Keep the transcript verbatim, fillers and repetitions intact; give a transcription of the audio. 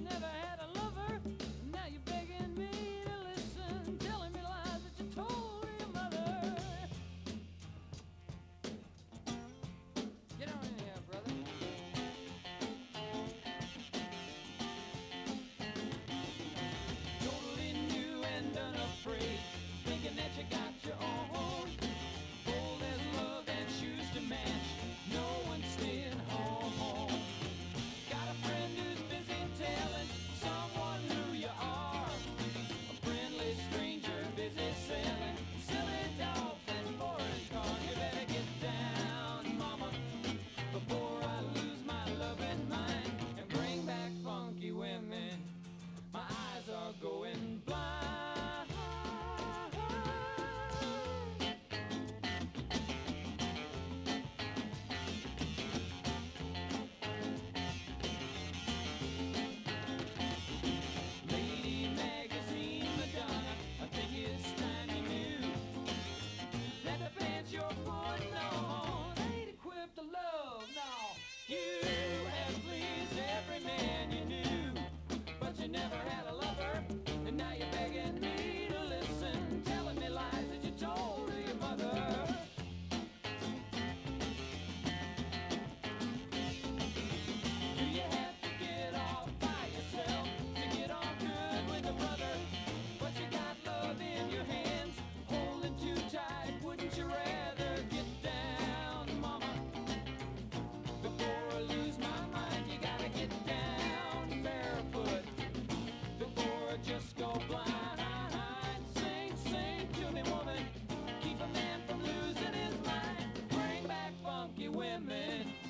never had a lover. Now you're begging me to listen, telling me lies that you told your mother. Get on in here, brother. Totally new and unafraid, thinking that you got your own. Bold as love and shoes to match, no one's staying home. Got a friend who's busy telling someone who you are. A friendly stranger busy selling silly dogs and foreign cars. You better get down, mama, before I lose my loving mind and bring back funky women. My eyes are going blind. Lady Magazine Madonna, I think it's time you knew that the pants you're putting on ain't equipped to love. No, you have pleased every man you knew, but you never had a lover, and now you're begging me to listen, telling me lies that you told to your mother. Do you have to get off by yourself to get on good with a brother? But you got love in your hands, holding too tight. Wouldn't you rather get down, mama? Before I lose my mind, you gotta get down barefoot before I just go blind. Sing, sing to me, woman, keep a man from losing his mind. Bring back funky women.